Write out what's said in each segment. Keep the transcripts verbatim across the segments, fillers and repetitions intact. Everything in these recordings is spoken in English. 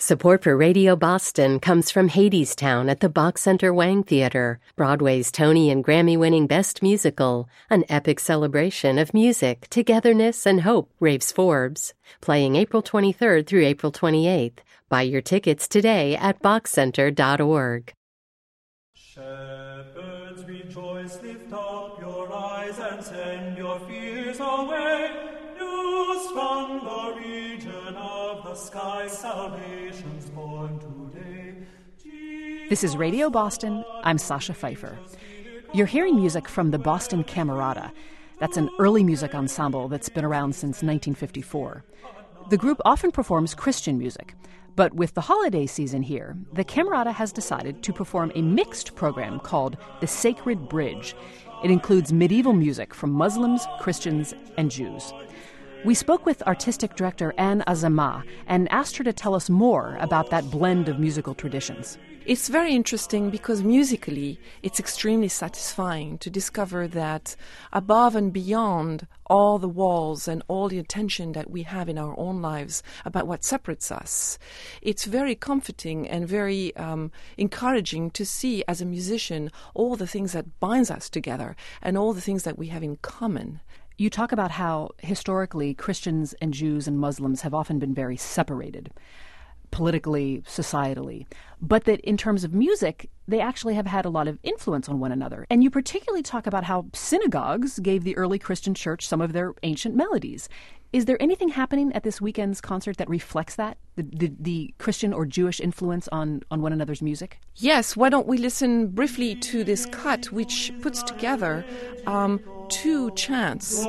Support for Radio Boston comes from Hadestown at the Bach Center Wang Theater, Broadway's Tony and Grammy-winning Best Musical, an epic celebration of music, togetherness, and hope, raves Forbes. Playing April twenty-third through April twenty-eighth. Buy your tickets today at bach center dot org. Shepherds, rejoice, lift up your eyes and send your fears away. News from the region of the sky, salvation's born today. Jesus. This is Radio Boston. I'm Sasha Pfeiffer. You're hearing music from the Boston Camerata. That's an early music ensemble that's been around since nineteen fifty-four. The group often performs Christian music. But with the holiday season here, the Camerata has decided to perform a mixed program called The Sacred Bridge. It includes medieval music from Muslims, Christians, and Jews. We spoke with artistic director Anne Azamah and asked her to tell us more about that blend of musical traditions. It's very interesting because musically it's extremely satisfying to discover that above and beyond all the walls and all the attention that we have in our own lives about what separates us, it's very comforting and very um, encouraging to see as a musician all the things that binds us together and all the things that we have in common. You talk about how historically Christians and Jews and Muslims have often been very separated, politically, societally, but that in terms of music, they actually have had a lot of influence on one another. And you particularly talk about how synagogues gave the early Christian church some of their ancient melodies. Is there anything happening at this weekend's concert that reflects that, the, the, the Christian or Jewish influence on, on one another's music? Yes, why don't we listen briefly to this cut, which puts together um, two chants.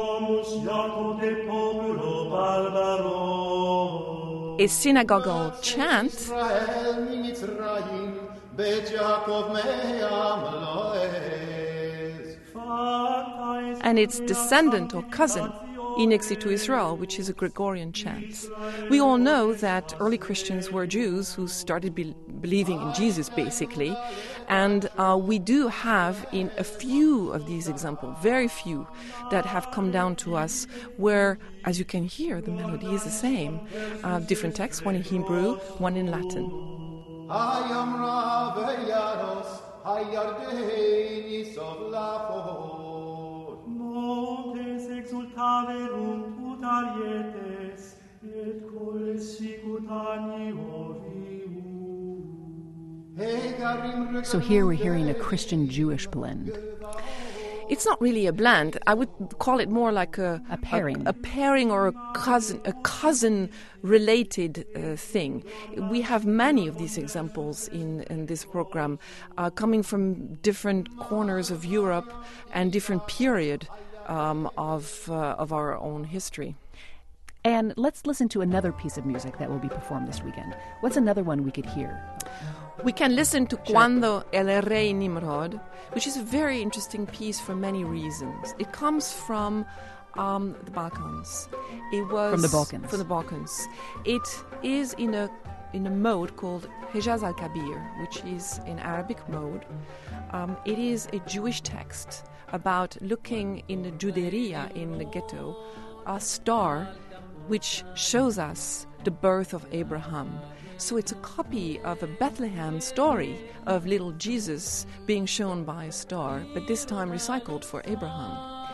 A synagogal chant and its descendant or cousin, Inexi to Israel, which is a Gregorian chant. We all know that early Christians were Jews who started be- believing in Jesus, basically, and uh, we do have in a few of these examples, very few, that have come down to us where, as you can hear, the melody is the same. Uh, different texts, one in Hebrew, one in Latin. So here we're hearing a Christian-Jewish blend. It's not really a blend. I would call it more like a a pairing, a, a pairing or a cousin, a cousin-related uh, thing. We have many of these examples in, in this program, uh, coming from different corners of Europe and different period um, of uh, of our own history. And let's listen to another piece of music that will be performed this weekend. What's another one we could hear? We can listen to Cuando el Rey Nimrod, which is a very interesting piece for many reasons. It comes from um, the Balkans. It was from the Balkans. From the Balkans. It is in a in a mode called Hejaz al-Kabir, which is in Arabic mode. Um, it is a Jewish text about looking in the Juderia, in the ghetto, a star which shows us the birth of Abraham. So it's a copy of a Bethlehem story of little Jesus being shown by a star, but this time recycled for Abraham.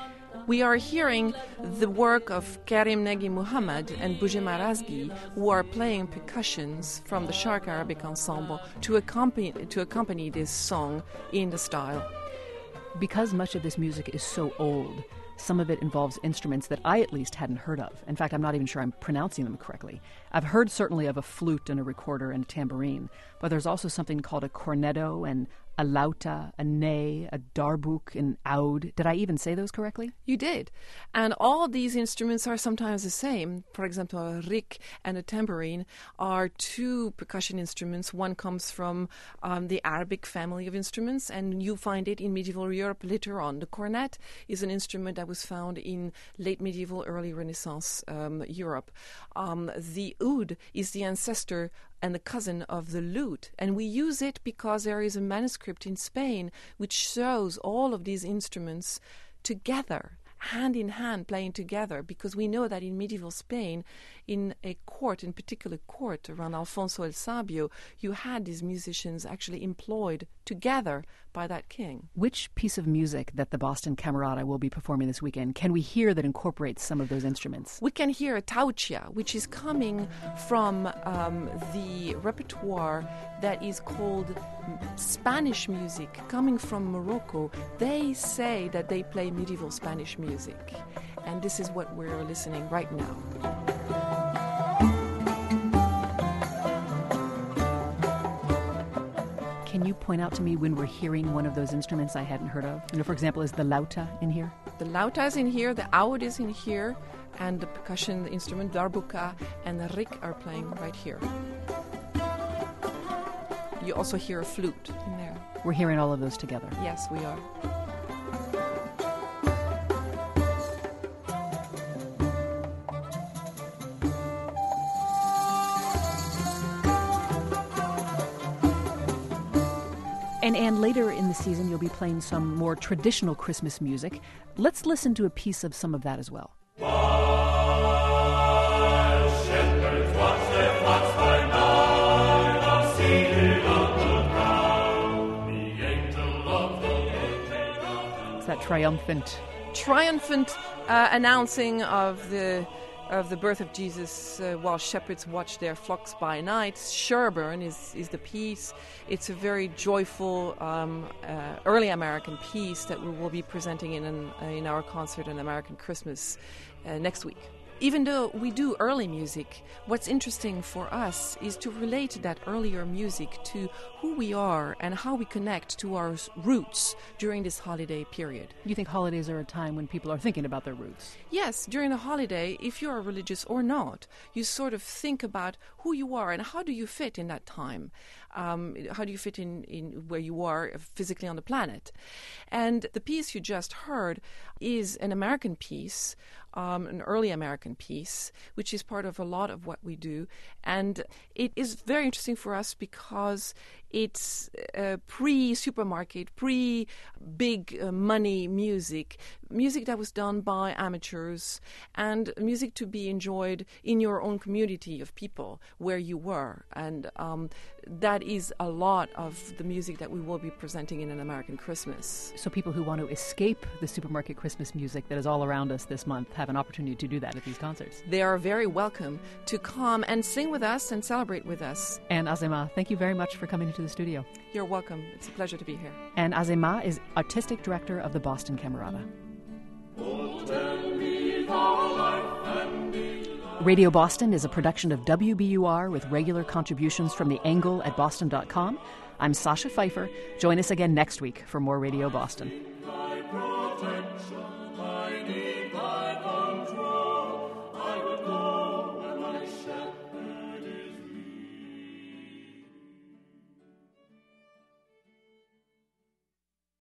We are hearing the work of Karim Negi Muhammad and Boujema Razgi, who are playing percussions from the Sharq Arabic Ensemble to accompany, to accompany this song in the style. Because much of this music is so old, some of it involves instruments that I at least hadn't heard of. In fact, I'm not even sure I'm pronouncing them correctly. I've heard certainly of a flute and a recorder and a tambourine, but there's also something called a cornetto and a lauta, a ney, a darbuk, an oud. Did I even say those correctly? You did. And all these instruments are sometimes the same. For example, a rik and a tambourine are two percussion instruments. One comes from um, the Arabic family of instruments, and you find it in medieval Europe later on. The cornet is an instrument that was found in late medieval, early Renaissance um, Europe. Um, the oud is the ancestor and the cousin of the lute. And we use it because there is a manuscript in Spain which shows all of these instruments together, hand in hand, playing together, because we know that in medieval Spain in a court, in particular court around Alfonso el Sabio, you had these musicians actually employed together by that king. Which piece of music that the Boston Camerata will be performing this weekend can we hear that incorporates some of those instruments? We can hear a tauchia, which is coming from um, the repertoire that is called Spanish music, coming from Morocco. They say that they play medieval Spanish music, and this is what we're listening right now. Can you point out to me when we're hearing one of those instruments I hadn't heard of? You know, for example, is the lauta in here? The lauta is in here, the oud is in here, and the percussion instrument, darbuka, and the rik are playing right here. You also hear a flute in there. We're hearing all of those together. Yes, we are. And Anne, later in the season, you'll be playing some more traditional Christmas music. Let's listen to a piece of some of that as well. Shepherds watch their flocks by night, are seated on the ground. The angel of the Lord. It's that triumphant... Triumphant uh, announcing of the... of the birth of Jesus uh, while shepherds watch their flocks by night. Sherborne is, is the piece. It's a very joyful um, uh, early American piece that we will be presenting in, an, uh, in our concert on American Christmas uh, next week. Even though we do early music, what's interesting for us is to relate that earlier music to who we are and how we connect to our roots during this holiday period. You think holidays are a time when people are thinking about their roots? Yes, during a holiday, if you are religious or not, you sort of think about who you are and how do you fit in that time. Um, how do you fit in, in where you are physically on the planet? And the piece you just heard is an American piece, um, an early American piece, which is part of a lot of what we do. And it is very interesting for us because it's uh, pre-supermarket, pre-big uh, money music, music that was done by amateurs, and music to be enjoyed in your own community of people where you were. And um, that is a lot of the music that we will be presenting in an American Christmas. So people who want to escape the supermarket Christmas music that is all around us this month have an opportunity to do that at these concerts. They are very welcome to come and sing with us and celebrate with us. And Azema, thank you very much for coming into the studio. You're welcome. It's a pleasure to be here. And Azema is Artistic Director of the Boston Camerata. Radio Boston is a production of W B U R with regular contributions from the Angle at boston dot com. I'm Sasha Pfeiffer. Join us again next week for more Radio Boston.